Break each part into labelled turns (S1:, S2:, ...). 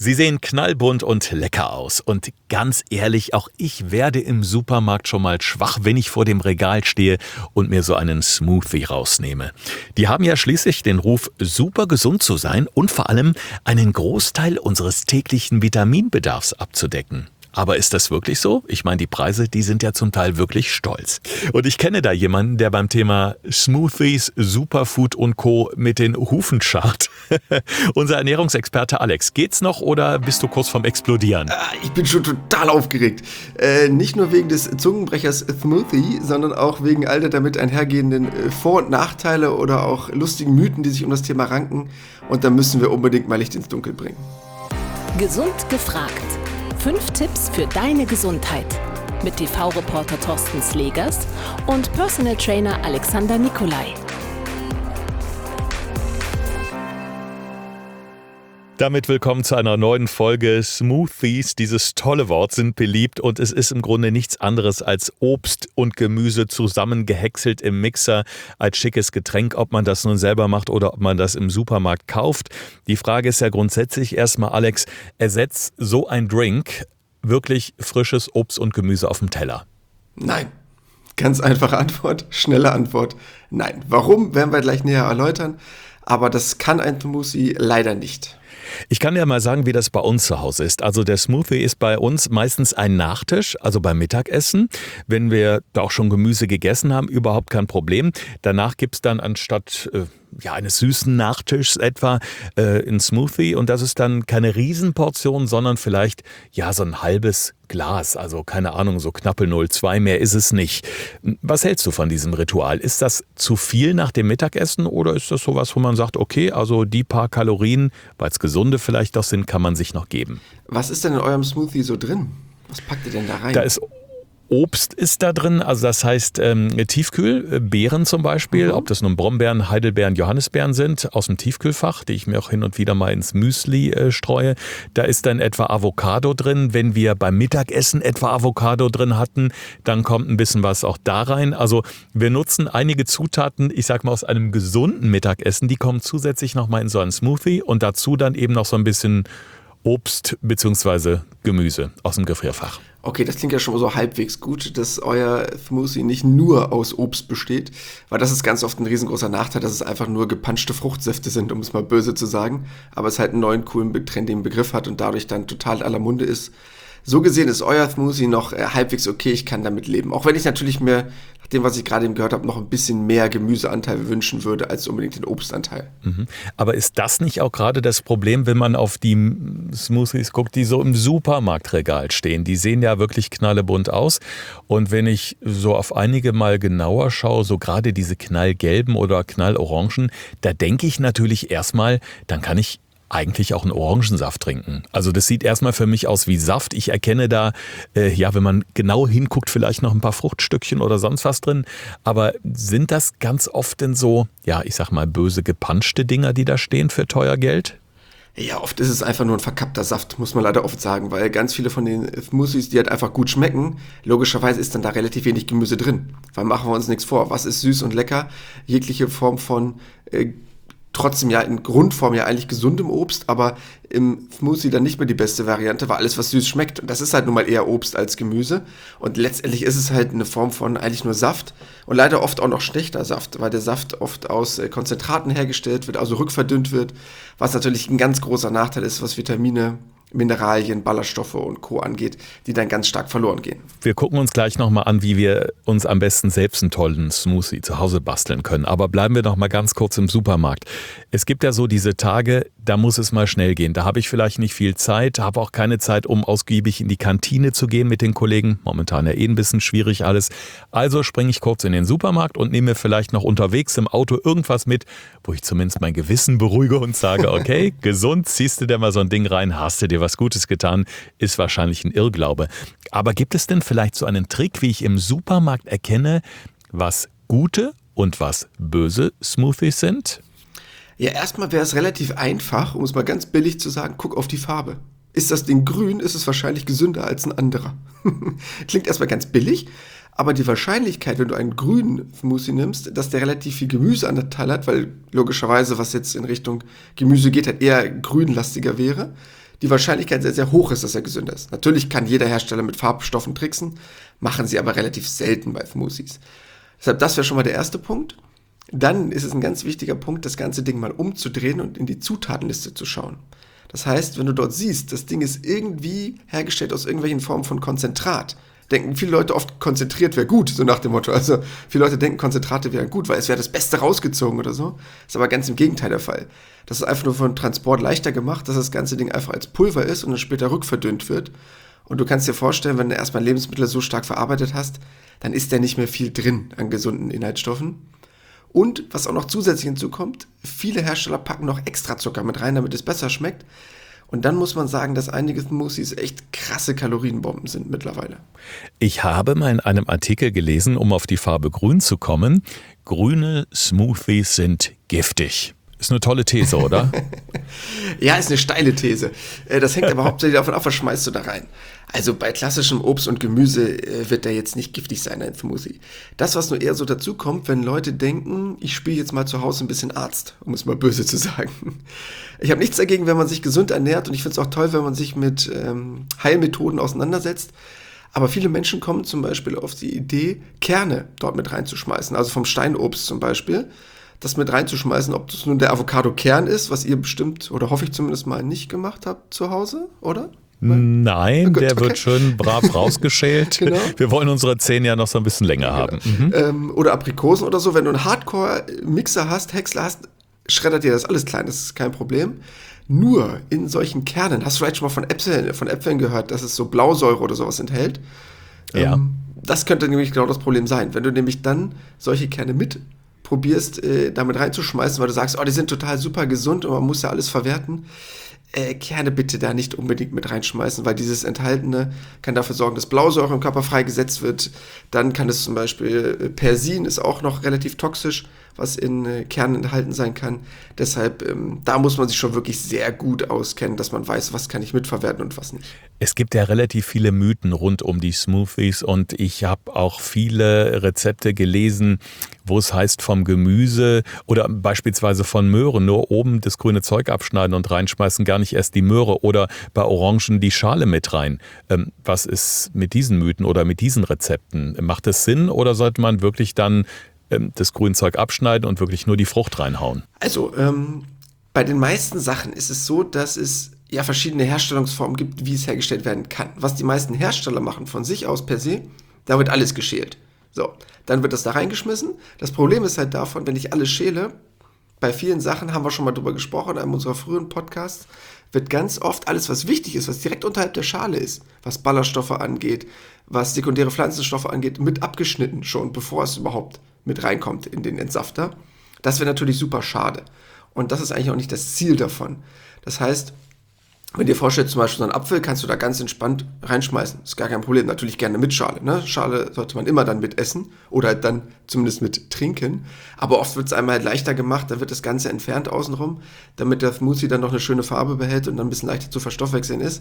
S1: Sie sehen knallbunt und lecker aus. Und ganz ehrlich, auch ich werde im Supermarkt schon mal schwach, wenn ich vor dem Regal stehe und mir so einen Smoothie rausnehme. Die haben ja schließlich den Ruf, super gesund zu sein und vor allem einen Großteil unseres täglichen Vitaminbedarfs abzudecken. Aber ist das wirklich so? Ich meine, die Preise, die sind ja zum Teil wirklich stolz. Und ich kenne da jemanden, der beim Thema Smoothies, Superfood und Co. mit den Hufen scharrt. Unser Ernährungsexperte Alex, geht's noch oder bist du kurz vorm Explodieren?
S2: Ich bin schon total aufgeregt. Nicht nur wegen des Zungenbrechers Smoothie, sondern auch wegen all der damit einhergehenden Vor- und Nachteile oder auch lustigen Mythen, die sich um das Thema ranken. Und da müssen wir unbedingt mal Licht ins Dunkel bringen.
S3: Gesund gefragt. 5 Tipps für deine Gesundheit mit TV-Reporter Thorsten Slegers und Personal Trainer Alexander Nikolai.
S1: Damit willkommen zu einer neuen Folge. Smoothies, dieses tolle Wort, sind beliebt und es ist im Grunde nichts anderes als Obst und Gemüse zusammengehäckselt im Mixer als schickes Getränk, ob man das nun selber macht oder ob man das im Supermarkt kauft. Die Frage ist ja grundsätzlich erstmal, Alex, ersetzt so ein Drink wirklich frisches Obst und Gemüse auf dem Teller?
S2: Nein. Ganz einfache Antwort, schnelle Antwort, nein. Warum, werden wir gleich näher erläutern, aber das kann ein Smoothie leider nicht.
S1: Ich kann dir mal sagen, wie das bei uns zu Hause ist. Also der Smoothie ist bei uns meistens ein Nachtisch, also beim Mittagessen. Wenn wir da auch schon Gemüse gegessen haben, überhaupt kein Problem. Danach gibt's dann anstatt eines süßen Nachtischs etwa einen Smoothie. Und das ist dann keine Riesenportion, sondern vielleicht so ein halbes Glas. Also keine Ahnung, so knappe 0,2, mehr ist es nicht. Was hältst du von diesem Ritual? Ist das zu viel nach dem Mittagessen oder ist das sowas, wo man sagt, okay, also die paar Kalorien, weil es gesunde vielleicht doch sind, kann man sich noch geben?
S2: Was ist denn in eurem Smoothie so drin? Was packt ihr denn da rein?
S1: Da ist Obst ist da drin, also das heißt Tiefkühl, Beeren zum Beispiel, ob das nun Brombeeren, Heidelbeeren, Johannisbeeren sind, aus dem Tiefkühlfach, die ich mir auch hin und wieder mal ins Müsli streue. Da ist dann etwa Avocado drin. Wenn wir beim Mittagessen etwa Avocado drin hatten, dann kommt ein bisschen was auch da rein. Also wir nutzen einige Zutaten, ich sag mal aus einem gesunden Mittagessen, die kommen zusätzlich nochmal in so einen Smoothie und dazu dann eben noch so ein bisschen Obst bzw. Gemüse aus dem Gefrierfach.
S2: Okay, das klingt ja schon mal so halbwegs gut, dass euer Smoothie nicht nur aus Obst besteht, weil das ist ganz oft ein riesengroßer Nachteil, dass es einfach nur gepanschte Fruchtsäfte sind, um es mal böse zu sagen, aber es halt einen neuen, coolen, trendigen Begriff hat und dadurch dann total in aller Munde ist. So gesehen ist euer Smoothie noch halbwegs okay, ich kann damit leben. Auch wenn ich natürlich mir, nach dem, was ich gerade eben gehört habe, noch ein bisschen mehr Gemüseanteil wünschen würde, als unbedingt den Obstanteil.
S1: Aber ist das nicht auch gerade das Problem, wenn man auf die Smoothies guckt, die so im Supermarktregal stehen? Die sehen ja wirklich knallebunt aus. Und wenn ich so auf einige mal genauer schaue, so gerade diese knallgelben oder knallorangen, da denke ich natürlich erstmal, dann kann ich eigentlich auch einen Orangensaft trinken. Also das sieht erstmal für mich aus wie Saft. Ich erkenne da, wenn man genau hinguckt, vielleicht noch ein paar Fruchtstückchen oder sonst was drin. Aber sind das ganz oft denn so, ich sag mal, böse gepanschte Dinger, die da stehen für teuer Geld?
S2: Ja, oft ist es einfach nur ein verkappter Saft, muss man leider oft sagen, weil ganz viele von den Smoothies, die halt einfach gut schmecken, logischerweise ist dann da relativ wenig Gemüse drin. Weil machen wir uns nichts vor, was ist süß und lecker? Jegliche Form von trotzdem in Grundform eigentlich gesundem Obst, aber im Smoothie dann nicht mehr die beste Variante, weil alles, was süß schmeckt, und das ist halt nun mal eher Obst als Gemüse und letztendlich ist es halt eine Form von eigentlich nur Saft und leider oft auch noch schlechter Saft, weil der Saft oft aus Konzentraten hergestellt wird, also rückverdünnt wird, was natürlich ein ganz großer Nachteil ist, was Vitamine, Mineralien, Ballaststoffe und Co. angeht, die dann ganz stark verloren gehen.
S1: Wir gucken uns gleich nochmal an, wie wir uns am besten selbst einen tollen Smoothie zu Hause basteln können. Aber bleiben wir noch mal ganz kurz im Supermarkt. Es gibt ja so diese Tage, da muss es mal schnell gehen. Da habe ich vielleicht nicht viel Zeit, habe auch keine Zeit, um ausgiebig in die Kantine zu gehen mit den Kollegen. Momentan ja ein bisschen schwierig alles. Also springe ich kurz in den Supermarkt und nehme mir vielleicht noch unterwegs im Auto irgendwas mit, wo ich zumindest mein Gewissen beruhige und sage, okay, gesund, ziehst du dir mal so ein Ding rein, hast du dir was Gutes getan, ist wahrscheinlich ein Irrglaube. Aber gibt es denn vielleicht so einen Trick, wie ich im Supermarkt erkenne, was gute und was böse Smoothies sind?
S2: Ja, erstmal wäre es relativ einfach, um es mal ganz billig zu sagen, guck auf die Farbe. Ist das Ding grün, ist es wahrscheinlich gesünder als ein anderer. Klingt erstmal ganz billig, aber die Wahrscheinlichkeit, wenn du einen grünen Smoothie nimmst, dass der relativ viel Gemüseanteil hat, weil logischerweise, was jetzt in Richtung Gemüse geht, halt eher grünlastiger wäre, die Wahrscheinlichkeit sehr, sehr hoch ist, dass er gesünder ist. Natürlich kann jeder Hersteller mit Farbstoffen tricksen, machen sie aber relativ selten bei Smoothies. Deshalb, das wäre schon mal der erste Punkt. Dann ist es ein ganz wichtiger Punkt, das ganze Ding mal umzudrehen und in die Zutatenliste zu schauen. Das heißt, wenn du dort siehst, das Ding ist irgendwie hergestellt aus irgendwelchen Formen von Konzentrat, denken viele Leute oft, konzentriert wäre gut, so nach dem Motto. Also viele Leute denken, Konzentrate wären gut, weil es wäre das Beste rausgezogen oder so. Ist aber ganz im Gegenteil der Fall. Das ist einfach nur von Transport leichter gemacht, dass das ganze Ding einfach als Pulver ist und dann später rückverdünnt wird. Und du kannst dir vorstellen, wenn du erstmal Lebensmittel so stark verarbeitet hast, dann ist da nicht mehr viel drin an gesunden Inhaltsstoffen. Und was auch noch zusätzlich hinzukommt, viele Hersteller packen noch extra Zucker mit rein, damit es besser schmeckt. Und dann muss man sagen, dass einige Smoothies echt krasse Kalorienbomben sind mittlerweile.
S1: Ich habe mal in einem Artikel gelesen, um auf die Farbe Grün zu kommen, grüne Smoothies sind giftig. Ist eine tolle These, oder?
S2: Ja, ist eine steile These. Das hängt aber hauptsächlich davon ab, was schmeißt du da rein. Also bei klassischem Obst und Gemüse wird der jetzt nicht giftig sein, ein Smoothie. Das, was nur eher so dazu kommt, wenn Leute denken, ich spiele jetzt mal zu Hause ein bisschen Arzt, um es mal böse zu sagen. Ich habe nichts dagegen, wenn man sich gesund ernährt und ich finde es auch toll, wenn man sich mit Heilmethoden auseinandersetzt. Aber viele Menschen kommen zum Beispiel auf die Idee, Kerne dort mit reinzuschmeißen, also vom Steinobst zum Beispiel. Das mit reinzuschmeißen, ob das nun der Avocado-Kern ist, was ihr bestimmt, oder hoffe ich zumindest mal, nicht gemacht habt zu Hause, oder?
S1: Nein, gut, der wird schön brav rausgeschält.
S2: Genau.
S1: Wir wollen unsere Zähne ja noch so ein bisschen länger haben. Mhm.
S2: Oder Aprikosen oder so. Wenn du einen Hardcore-Mixer hast, Häcksler hast, schreddert dir das alles klein, das ist kein Problem. Nur in solchen Kernen, hast du vielleicht schon mal von Äpfeln gehört, dass es so Blausäure oder sowas enthält?
S1: Ja.
S2: Das könnte nämlich genau das Problem sein. Wenn du nämlich dann solche Kerne mit probierst, damit reinzuschmeißen, weil du sagst, oh, die sind total super gesund und man muss ja alles verwerten. Kerne bitte da nicht unbedingt mit reinschmeißen, weil dieses Enthaltene kann dafür sorgen, dass Blausäure im Körper freigesetzt wird. Dann kann es zum Beispiel, Persin ist auch noch relativ toxisch, was in Kernen enthalten sein kann. Deshalb, da muss man sich schon wirklich sehr gut auskennen, dass man weiß, was kann ich mitverwerten und was nicht.
S1: Es gibt ja relativ viele Mythen rund um die Smoothies und ich habe auch viele Rezepte gelesen, wo es heißt vom Gemüse oder beispielsweise von Möhren nur oben das grüne Zeug abschneiden und reinschmeißen, gar nicht erst die Möhre oder bei Orangen die Schale mit rein. Was ist mit diesen Mythen oder mit diesen Rezepten? Macht es Sinn oder sollte man wirklich dann das grüne Zeug abschneiden und wirklich nur die Frucht reinhauen?
S2: Also, bei den meisten Sachen ist es so, dass es ja verschiedene Herstellungsformen gibt, wie es hergestellt werden kann. Was die meisten Hersteller machen von sich aus per se, da wird alles geschält. So, dann wird das da reingeschmissen. Das Problem ist halt davon, wenn ich alles schäle, bei vielen Sachen haben wir schon mal drüber gesprochen, in einem unserer früheren Podcasts, wird ganz oft alles, was wichtig ist, was direkt unterhalb der Schale ist, was Ballaststoffe angeht, was sekundäre Pflanzenstoffe angeht, mit abgeschnitten schon, bevor es überhaupt mit reinkommt in den Entsafter. Das wäre natürlich super schade. Und das ist eigentlich auch nicht das Ziel davon. Das heißt, wenn du dir vorstellst, zum Beispiel so einen Apfel, kannst du da ganz entspannt reinschmeißen. Ist gar kein Problem. Natürlich gerne mit Schale. Ne? Schale sollte man immer dann mit essen oder halt dann zumindest mit trinken. Aber oft wird es einmal halt leichter gemacht, dann wird das Ganze entfernt außenrum, damit der Smoothie dann noch eine schöne Farbe behält und dann ein bisschen leichter zu verstoffwechseln ist.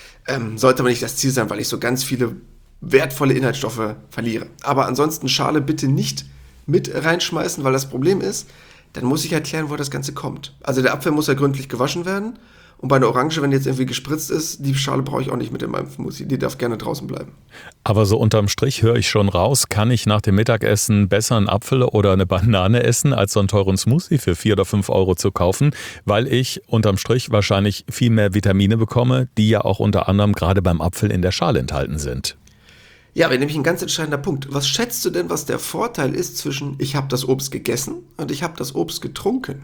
S2: Sollte aber nicht das Ziel sein, weil ich so ganz viele wertvolle Inhaltsstoffe verliere. Aber ansonsten Schale bitte nicht mit reinschmeißen, weil das Problem ist, dann muss ich erklären, wo das Ganze kommt. Also der Apfel muss ja gründlich gewaschen werden. Und bei einer Orange, wenn die jetzt irgendwie gespritzt ist, die Schale brauche ich auch nicht mit in meinem Smoothie. Die darf gerne draußen bleiben.
S1: Aber so unterm Strich höre ich schon raus, kann ich nach dem Mittagessen besser einen Apfel oder eine Banane essen, als so einen teuren Smoothie für 4 oder 5 Euro zu kaufen, weil ich unterm Strich wahrscheinlich viel mehr Vitamine bekomme, die ja auch unter anderem gerade beim Apfel in der Schale enthalten sind.
S2: Ja, aber nämlich ein ganz entscheidender Punkt. Was schätzt du denn, was der Vorteil ist zwischen ich habe das Obst gegessen und ich habe das Obst getrunken?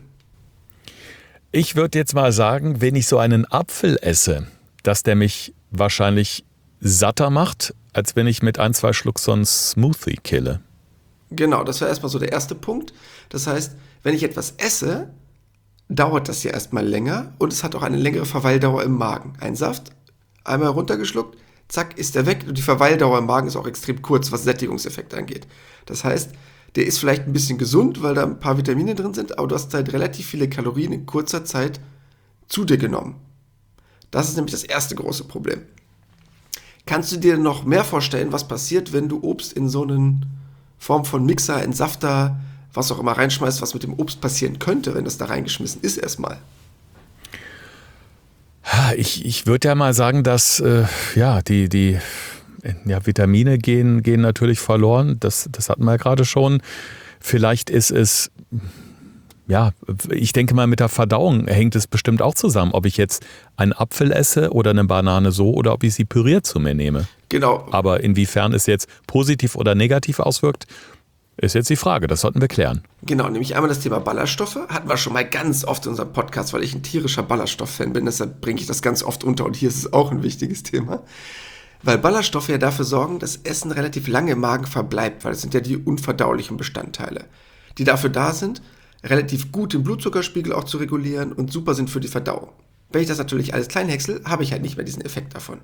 S1: Ich würde jetzt mal sagen, wenn ich so einen Apfel esse, dass der mich wahrscheinlich satter macht, als wenn ich mit 1, 2 Schluck so einen Smoothie kille.
S2: Genau, das war erstmal so der erste Punkt. Das heißt, wenn ich etwas esse, dauert das ja erstmal länger und es hat auch eine längere Verweildauer im Magen. Ein Saft, einmal runtergeschluckt, zack, ist der weg und die Verweildauer im Magen ist auch extrem kurz, was Sättigungseffekt angeht. Das heißt, der ist vielleicht ein bisschen gesund, weil da ein paar Vitamine drin sind, aber du hast halt relativ viele Kalorien in kurzer Zeit zu dir genommen. Das ist nämlich das erste große Problem. Kannst du dir noch mehr vorstellen, was passiert, wenn du Obst in so eine Form von Mixer, Entsafter, was auch immer reinschmeißt, was mit dem Obst passieren könnte, wenn das da reingeschmissen ist erstmal?
S1: Ich würde ja mal sagen, dass die Vitamine gehen natürlich verloren. Das hatten wir ja gerade schon. Vielleicht ist es, ich denke mal, mit der Verdauung hängt es bestimmt auch zusammen, ob ich jetzt einen Apfel esse oder eine Banane so oder ob ich sie püriert zu mir nehme.
S2: Genau.
S1: Aber inwiefern es jetzt positiv oder negativ auswirkt, ist jetzt die Frage. Das sollten wir klären.
S2: Genau, nämlich einmal das Thema Ballaststoffe. Hatten wir schon mal ganz oft in unserem Podcast, weil ich ein tierischer Ballaststoff-Fan bin. Deshalb bringe ich das ganz oft unter. Und hier ist es auch ein wichtiges Thema. Weil Ballaststoffe ja dafür sorgen, dass Essen relativ lange im Magen verbleibt. Weil das sind ja die unverdaulichen Bestandteile, die dafür da sind, relativ gut den Blutzuckerspiegel auch zu regulieren und super sind für die Verdauung. Wenn ich das natürlich alles klein häcksel, habe ich halt nicht mehr diesen Effekt davon.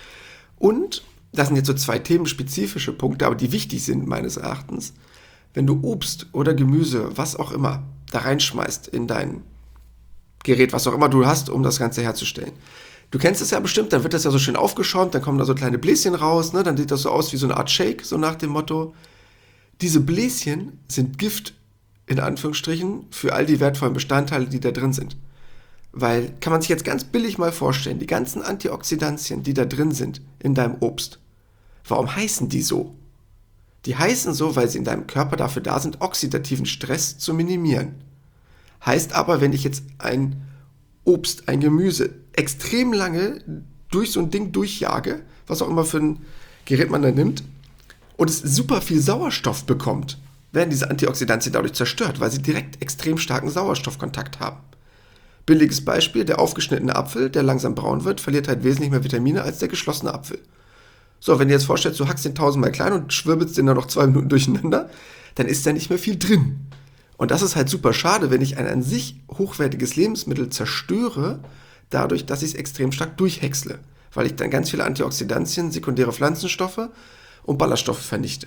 S2: Und das sind jetzt so 2 themenspezifische Punkte, aber die wichtig sind meines Erachtens. Wenn du Obst oder Gemüse, was auch immer, da reinschmeißt in dein Gerät, was auch immer du hast, um das Ganze herzustellen. Du kennst es ja bestimmt, dann wird das ja so schön aufgeschäumt, dann kommen da so kleine Bläschen raus, ne? Dann sieht das so aus wie so eine Art Shake, so nach dem Motto. Diese Bläschen sind Gift, in Anführungsstrichen, für all die wertvollen Bestandteile, die da drin sind. Weil, kann man sich jetzt ganz billig mal vorstellen, die ganzen Antioxidantien, die da drin sind in deinem Obst, warum heißen die so? Die heißen so, weil sie in deinem Körper dafür da sind, oxidativen Stress zu minimieren. Heißt aber, wenn ich jetzt ein Obst, ein Gemüse extrem lange durch so ein Ding durchjage, was auch immer für ein Gerät man da nimmt, und es super viel Sauerstoff bekommt, werden diese Antioxidantien dadurch zerstört, weil sie direkt extrem starken Sauerstoffkontakt haben. Billiges Beispiel, der aufgeschnittene Apfel, der langsam braun wird, verliert halt wesentlich mehr Vitamine als der geschlossene Apfel. So, wenn du jetzt vorstellst, du hackst den 1000-mal klein und schwirbelst den dann noch 2 Minuten durcheinander, dann ist da nicht mehr viel drin. Und das ist halt super schade, wenn ich ein an sich hochwertiges Lebensmittel zerstöre, dadurch, dass ich es extrem stark durchhäcksle, weil ich dann ganz viele Antioxidantien, sekundäre Pflanzenstoffe und Ballaststoffe vernichte.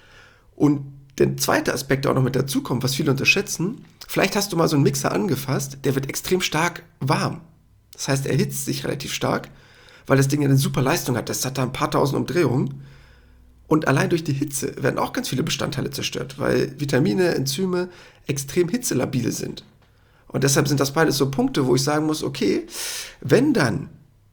S2: Und der zweite Aspekt, der auch noch mit dazu kommt, was viele unterschätzen, vielleicht hast du mal so einen Mixer angefasst, der wird extrem stark warm. Das heißt, er erhitzt sich relativ stark, weil das Ding ja eine super Leistung hat. Das hat da ein paar tausend Umdrehungen. Und allein durch die Hitze werden auch ganz viele Bestandteile zerstört, weil Vitamine, Enzyme extrem hitzelabil sind. Und deshalb sind das beides so Punkte, wo ich sagen muss, okay, wenn dann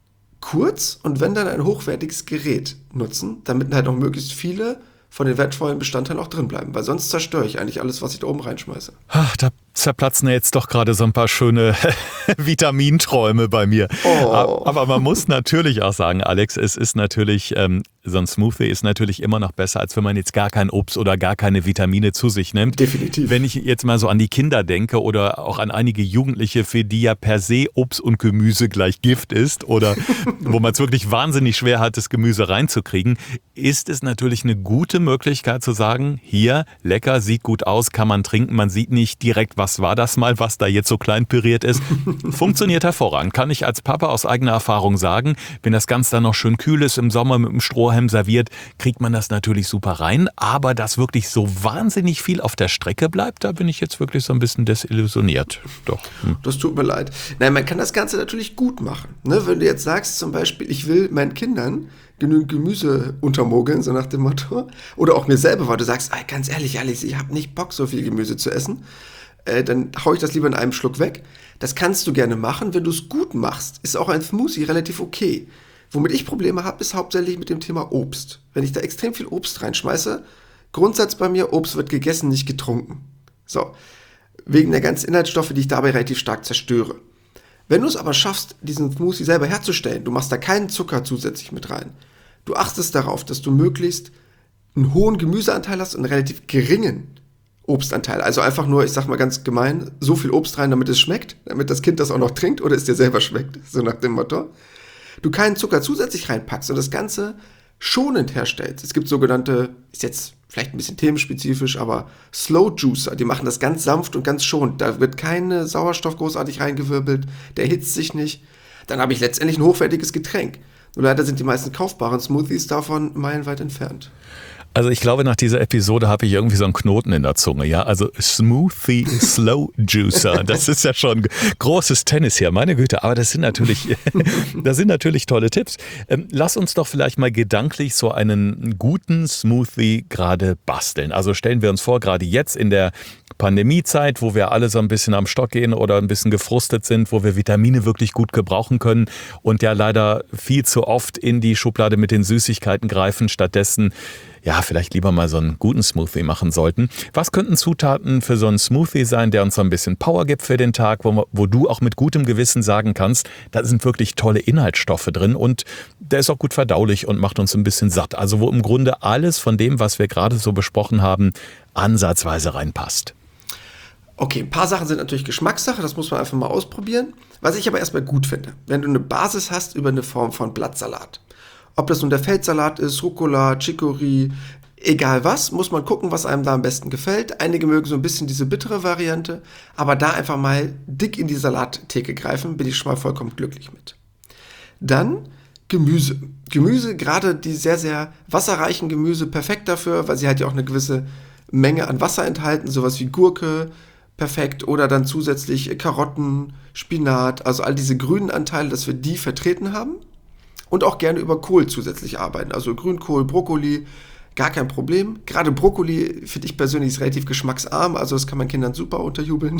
S2: kurz und wenn dann ein hochwertiges Gerät nutzen, damit halt noch möglichst viele von den wertvollen Bestandteilen auch drin bleiben, weil sonst zerstöre ich eigentlich alles, was ich da oben reinschmeiße.
S1: Ach, da zerplatzen jetzt doch gerade so ein paar schöne Vitaminträume bei mir.
S2: Oh.
S1: Aber man muss natürlich auch sagen, Alex, es ist natürlich, so ein Smoothie ist natürlich immer noch besser, als wenn man jetzt gar kein Obst oder gar keine Vitamine zu sich nimmt.
S2: Definitiv.
S1: Wenn ich jetzt mal so an die Kinder denke oder auch an einige Jugendliche, für die ja per se Obst und Gemüse gleich Gift ist oder wo man es wirklich wahnsinnig schwer hat, das Gemüse reinzukriegen, ist es natürlich eine gute Möglichkeit zu sagen, hier, lecker, sieht gut aus, kann man trinken, man sieht nicht direkt, was war das mal, was da jetzt so klein püriert ist. Funktioniert hervorragend, kann ich als Papa aus eigener Erfahrung sagen. Wenn das Ganze dann noch schön kühl ist, im Sommer mit einem Strohhalm serviert, kriegt man das natürlich super rein. Aber dass wirklich so wahnsinnig viel auf der Strecke bleibt, da bin ich jetzt wirklich so ein bisschen desillusioniert. Doch.
S2: Das tut mir leid. Nein, man kann das Ganze natürlich gut machen. Ne? Wenn du jetzt sagst zum Beispiel, ich will meinen Kindern genügend Gemüse untermogeln, so nach dem Motto, oder auch mir selber, weil du sagst, ganz ehrlich, Alex, ich habe nicht Bock, so viel Gemüse zu essen, dann haue ich das lieber in einem Schluck weg. Das kannst du gerne machen, wenn du es gut machst. Ist auch ein Smoothie relativ okay. Womit ich Probleme habe, ist hauptsächlich mit dem Thema Obst. Wenn ich da extrem viel Obst reinschmeiße, Grundsatz bei mir, Obst wird gegessen, nicht getrunken. So, wegen der ganzen Inhaltsstoffe, die ich dabei relativ stark zerstöre. Wenn du es aber schaffst, diesen Smoothie selber herzustellen, du machst da keinen Zucker zusätzlich mit rein, du achtest darauf, dass du möglichst einen hohen Gemüseanteil hast und einen relativ geringen Obstanteil. Also einfach nur, ich sag mal ganz gemein, so viel Obst rein, damit es schmeckt, damit das Kind das auch noch trinkt oder es dir selber schmeckt, so nach dem Motto. Du keinen Zucker zusätzlich reinpackst und das Ganze schonend herstellst. Es gibt sogenannte, ist jetzt vielleicht ein bisschen themenspezifisch, aber Slow Juicer, die machen das ganz sanft und ganz schonend. Da wird kein Sauerstoff großartig reingewirbelt, der erhitzt sich nicht. Dann habe ich letztendlich ein hochwertiges Getränk. Nur leider sind die meisten kaufbaren Smoothies davon meilenweit entfernt.
S1: Also ich glaube, nach dieser Episode habe ich irgendwie so einen Knoten in der Zunge, ja. Also Smoothie Slow Juicer, das ist ja schon großes Tennis hier, meine Güte. Aber das sind natürlich tolle Tipps. Lass uns doch vielleicht mal gedanklich so einen guten Smoothie gerade basteln. Also stellen wir uns vor, gerade jetzt in der Pandemiezeit, wo wir alle so ein bisschen am Stock gehen oder ein bisschen gefrustet sind, wo wir Vitamine wirklich gut gebrauchen können und ja leider viel zu oft in die Schublade mit den Süßigkeiten greifen, stattdessen ja, vielleicht lieber mal so einen guten Smoothie machen sollten. Was könnten Zutaten für so einen Smoothie sein, der uns so ein bisschen Power gibt für den Tag, wo du auch mit gutem Gewissen sagen kannst, da sind wirklich tolle Inhaltsstoffe drin und der ist auch gut verdaulich und macht uns ein bisschen satt. Also wo im Grunde alles von dem, was wir gerade so besprochen haben, ansatzweise reinpasst.
S2: Okay, ein paar Sachen sind natürlich Geschmackssache, das muss man einfach mal ausprobieren. Was ich aber erstmal gut finde, wenn du eine Basis hast über eine Form von Blattsalat. Ob das nun der Feldsalat ist, Rucola, Chicorée, egal was, muss man gucken, was einem da am besten gefällt. Einige mögen so ein bisschen diese bittere Variante, aber da einfach mal dick in die Salattheke greifen, bin ich schon mal vollkommen glücklich mit. Dann Gemüse. Gemüse, gerade die sehr, sehr wasserreichen Gemüse, perfekt dafür, weil sie halt ja auch eine gewisse Menge an Wasser enthalten, sowas wie Gurke, perfekt, oder dann zusätzlich Karotten, Spinat, also all diese grünen Anteile, dass wir die vertreten haben. Und auch gerne über Kohl zusätzlich arbeiten. Also Grünkohl, Brokkoli, gar kein Problem. Gerade Brokkoli finde ich persönlich ist relativ geschmacksarm, also das kann man Kindern super unterjubeln.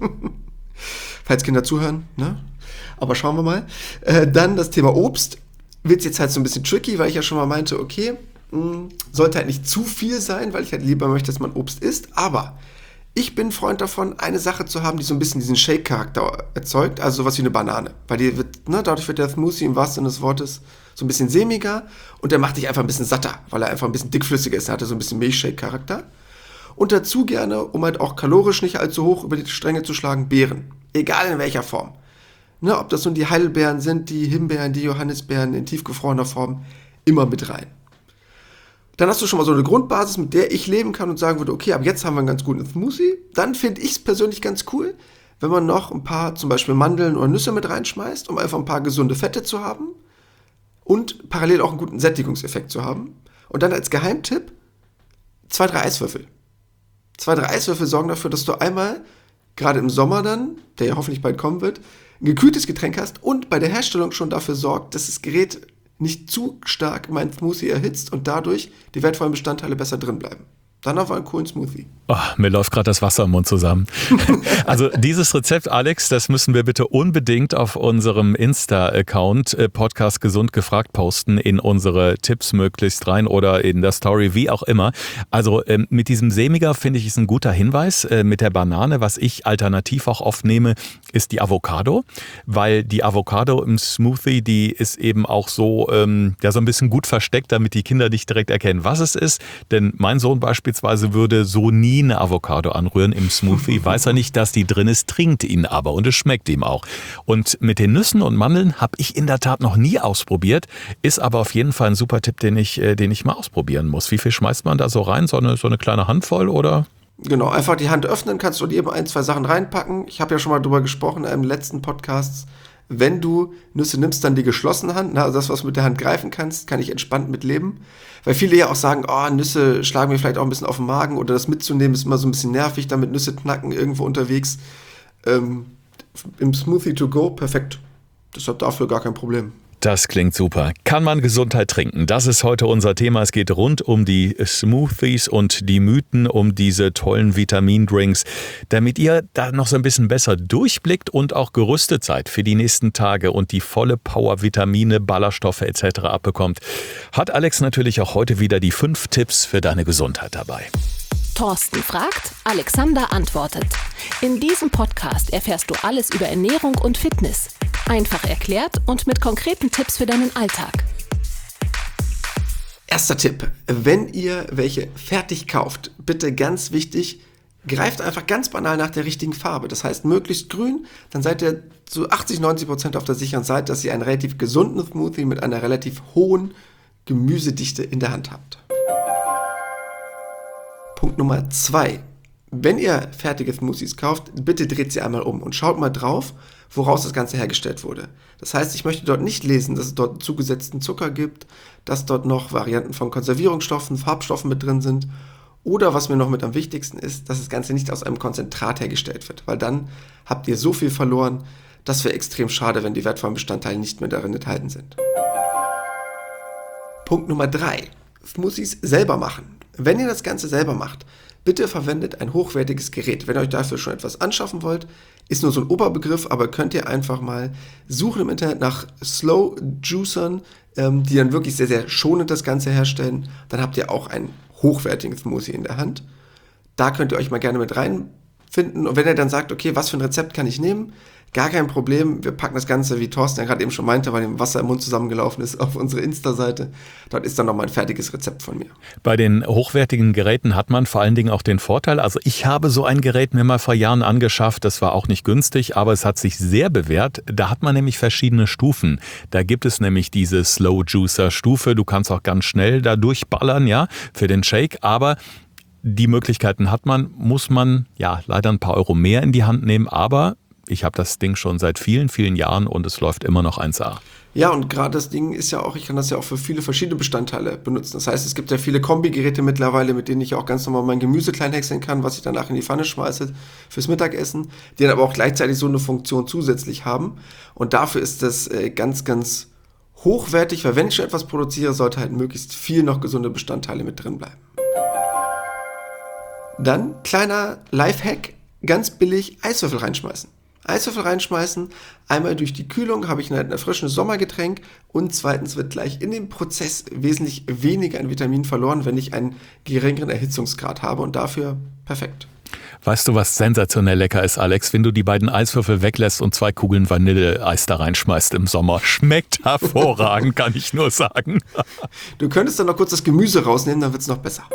S2: Falls Kinder zuhören, ne? Aber schauen wir mal. Dann das Thema Obst. Wird jetzt halt so ein bisschen tricky, weil ich ja schon mal meinte, okay, sollte halt nicht zu viel sein, weil ich halt lieber möchte, dass man Obst isst. Aber ich bin Freund davon, eine Sache zu haben, die so ein bisschen diesen Shake-Charakter erzeugt, also sowas wie eine Banane. Weil die wird, dadurch wird der Smoothie im wahrsten Sinne des Wortes so ein bisschen sämiger und der macht dich einfach ein bisschen satter, weil er einfach ein bisschen dickflüssiger ist. Er hat so ein bisschen Milchshake-Charakter. Und dazu gerne, um halt auch kalorisch nicht allzu hoch über die Stränge zu schlagen, Beeren. Egal in welcher Form. Ob das nun die Heidelbeeren sind, die Himbeeren, die Johannisbeeren in tiefgefrorener Form, immer mit rein. Dann hast du schon mal so eine Grundbasis, mit der ich leben kann und sagen würde, okay, ab jetzt haben wir einen ganz guten Smoothie. Dann finde ich es persönlich ganz cool, wenn man noch ein paar zum Beispiel Mandeln oder Nüsse mit reinschmeißt, um einfach ein paar gesunde Fette zu haben und parallel auch einen guten Sättigungseffekt zu haben. Und dann als Geheimtipp 2-3 Eiswürfel. 2-3 Eiswürfel sorgen dafür, dass du einmal, gerade im Sommer dann, der ja hoffentlich bald kommen wird, ein gekühltes Getränk hast und bei der Herstellung schon dafür sorgt, dass das Gerät nicht zu stark meinen Smoothie erhitzt und dadurch die wertvollen Bestandteile besser drin bleiben. Dann auf einen coolen Smoothie.
S1: Oh, mir läuft gerade das Wasser im Mund zusammen. Also dieses Rezept, Alex, das müssen wir bitte unbedingt auf unserem Insta-Account Podcast Gesund gefragt posten, in unsere Tipps möglichst rein oder in der Story, wie auch immer. Also mit diesem Sämiger finde ich ist ein guter Hinweis. Mit der Banane, was ich alternativ auch oft nehme, ist die Avocado, weil die Avocado im Smoothie, die ist eben auch so, so ein bisschen gut versteckt, damit die Kinder nicht direkt erkennen, was es ist. Denn mein Sohn beispielsweise würde so nie eine Avocado anrühren im Smoothie, weiß er nicht, dass die drin ist, trinkt ihn aber und es schmeckt ihm auch. Und mit den Nüssen und Mandeln habe ich in der Tat noch nie ausprobiert, ist aber auf jeden Fall ein super Tipp, den ich mal ausprobieren muss. Wie viel schmeißt man da so rein? So eine kleine Handvoll oder?
S2: Genau, einfach die Hand öffnen, kannst du dir eben 1-2 Sachen reinpacken. Ich habe ja schon mal drüber gesprochen im letzten Podcast. Wenn du Nüsse nimmst, dann die geschlossene Hand, also das, was du mit der Hand greifen kannst, kann ich entspannt mit leben. Weil viele ja auch sagen, Nüsse schlagen mir vielleicht auch ein bisschen auf den Magen oder das mitzunehmen ist immer so ein bisschen nervig, damit Nüsse knacken irgendwo unterwegs. Im Smoothie to go, perfekt. Deshalb dafür gar kein Problem.
S1: Das klingt super. Kann man Gesundheit trinken? Das ist heute unser Thema. Es geht rund um die Smoothies und die Mythen um diese tollen Vitamindrinks, damit ihr da noch so ein bisschen besser durchblickt und auch gerüstet seid für die nächsten Tage und die volle Power, Vitamine, Ballaststoffe etc. abbekommt. Hat Alex natürlich auch heute wieder die 5 Tipps für deine Gesundheit dabei.
S3: Thorsten fragt, Alexander antwortet. In diesem Podcast erfährst du alles über Ernährung und Fitness. Einfach erklärt und mit konkreten Tipps für deinen Alltag.
S2: Erster Tipp, wenn ihr welche fertig kauft, bitte ganz wichtig, greift einfach ganz banal nach der richtigen Farbe. Das heißt möglichst grün, dann seid ihr zu 80-90% auf der sicheren Seite, dass ihr einen relativ gesunden Smoothie mit einer relativ hohen Gemüsedichte in der Hand habt. Punkt Nummer 2. Wenn ihr fertige Smoothies kauft, bitte dreht sie einmal um und schaut mal drauf, woraus das Ganze hergestellt wurde. Das heißt, ich möchte dort nicht lesen, dass es dort zugesetzten Zucker gibt, dass dort noch Varianten von Konservierungsstoffen, Farbstoffen mit drin sind oder was mir noch mit am wichtigsten ist, dass das Ganze nicht aus einem Konzentrat hergestellt wird, weil dann habt ihr so viel verloren, das wäre extrem schade, wenn die wertvollen Bestandteile nicht mehr darin enthalten sind. Punkt Nummer 3. Smoothies selber machen. Wenn ihr das Ganze selber macht, bitte verwendet ein hochwertiges Gerät. Wenn ihr euch dafür schon etwas anschaffen wollt, ist nur so ein Oberbegriff, aber könnt ihr einfach mal suchen im Internet nach Slow Juicern, die dann wirklich sehr, sehr schonend das Ganze herstellen. Dann habt ihr auch einen hochwertigen Smoothie in der Hand. Da könnt ihr euch mal gerne mit reinfinden. Und wenn ihr dann sagt, okay, was für ein Rezept kann ich nehmen? Gar kein Problem, wir packen das Ganze, wie Thorsten ja gerade eben schon meinte, weil ihm Wasser im Mund zusammengelaufen ist, auf unsere Insta-Seite. Dort ist dann nochmal ein fertiges Rezept von mir.
S1: Bei den hochwertigen Geräten hat man vor allen Dingen auch den Vorteil, also ich habe so ein Gerät mir mal vor Jahren angeschafft, das war auch nicht günstig, aber es hat sich sehr bewährt. Da hat man nämlich verschiedene Stufen. Da gibt es nämlich diese Slow Juicer Stufe, du kannst auch ganz schnell da durchballern, ja, für den Shake, aber die Möglichkeiten hat man, muss man ja leider ein paar Euro mehr in die Hand nehmen, aber ich habe das Ding schon seit vielen, vielen Jahren und es läuft immer noch 1A.
S2: Ja, und gerade das Ding ist ja auch, ich kann das ja auch für viele verschiedene Bestandteile benutzen. Das heißt, es gibt ja viele Kombigeräte mittlerweile, mit denen ich auch ganz normal mein Gemüse klein häckseln kann, was ich danach in die Pfanne schmeiße fürs Mittagessen, die dann aber auch gleichzeitig so eine Funktion zusätzlich haben. Und dafür ist das ganz, ganz hochwertig, weil wenn ich schon etwas produziere, sollte halt möglichst viel noch gesunde Bestandteile mit drin bleiben. Dann, kleiner Lifehack, ganz billig Eiswürfel reinschmeißen. Eiswürfel reinschmeißen, einmal durch die Kühlung habe ich ein erfrischendes Sommergetränk und zweitens wird gleich in dem Prozess wesentlich weniger an Vitamin verloren, wenn ich einen geringeren Erhitzungsgrad habe und dafür perfekt.
S1: Weißt du, was sensationell lecker ist, Alex? Wenn du die beiden Eiswürfel weglässt und 2 Kugeln Vanilleeis da reinschmeißt im Sommer. Schmeckt hervorragend, kann ich nur sagen.
S2: Du könntest dann noch kurz das Gemüse rausnehmen, dann wird es noch besser.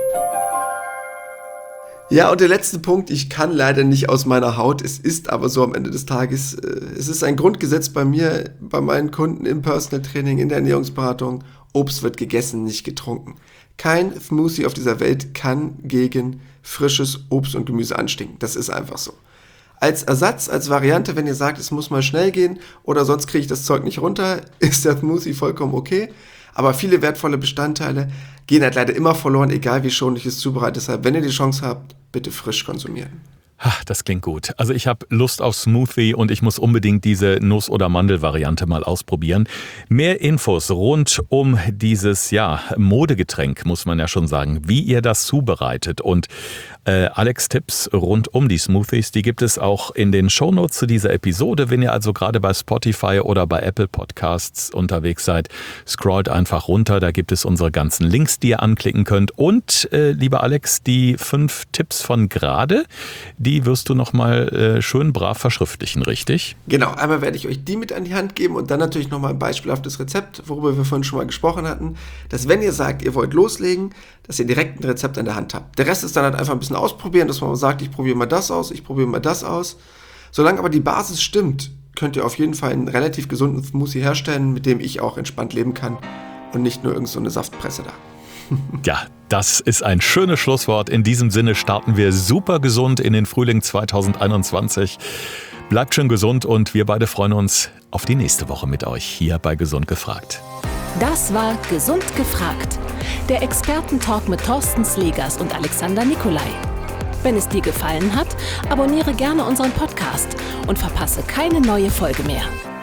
S2: Ja, und der letzte Punkt, ich kann leider nicht aus meiner Haut, es ist aber so am Ende des Tages, es ist ein Grundgesetz bei mir, bei meinen Kunden im Personal Training, in der Ernährungsberatung, Obst wird gegessen, nicht getrunken. Kein Smoothie auf dieser Welt kann gegen frisches Obst und Gemüse anstinken, das ist einfach so. Als Ersatz, als Variante, wenn ihr sagt, es muss mal schnell gehen oder sonst kriege ich das Zeug nicht runter, ist der Smoothie vollkommen okay. Aber viele wertvolle Bestandteile gehen halt leider immer verloren, egal wie schonend ich es zubereite. Deshalb, wenn ihr die Chance habt, bitte frisch konsumieren.
S1: Das klingt gut. Also ich habe Lust auf Smoothie und ich muss unbedingt diese Nuss- oder Mandel-Variante mal ausprobieren. Mehr Infos rund um dieses Modegetränk, muss man ja schon sagen, wie ihr das zubereitet. Und Alex Tipps rund um die Smoothies, die gibt es auch in den Shownotes zu dieser Episode. Wenn ihr also gerade bei Spotify oder bei Apple Podcasts unterwegs seid, scrollt einfach runter. Da gibt es unsere ganzen Links, die ihr anklicken könnt. Und lieber Alex, die 5 Tipps von gerade, die wirst du nochmal schön brav verschriftlichen, richtig?
S2: Genau, einmal werde ich euch die mit an die Hand geben und dann natürlich nochmal ein beispielhaftes Rezept, worüber wir vorhin schon mal gesprochen hatten, dass wenn ihr sagt, ihr wollt loslegen, dass ihr direkt ein Rezept an der Hand habt. Der Rest ist dann halt einfach ein bisschen ausprobieren, dass man sagt, ich probiere mal das aus, ich probiere mal das aus. Solange aber die Basis stimmt, könnt ihr auf jeden Fall einen relativ gesunden Smoothie herstellen, mit dem ich auch entspannt leben kann und nicht nur irgend so eine Saftpresse da.
S1: Ja, das ist ein schönes Schlusswort. In diesem Sinne starten wir super gesund in den Frühling 2021. Bleibt schön gesund und wir beide freuen uns auf die nächste Woche mit euch hier bei Gesund gefragt.
S3: Das war Gesund gefragt, der Expertentalk mit Thorsten Slegers und Alexander Nikolai. Wenn es dir gefallen hat, abonniere gerne unseren Podcast und verpasse keine neue Folge mehr.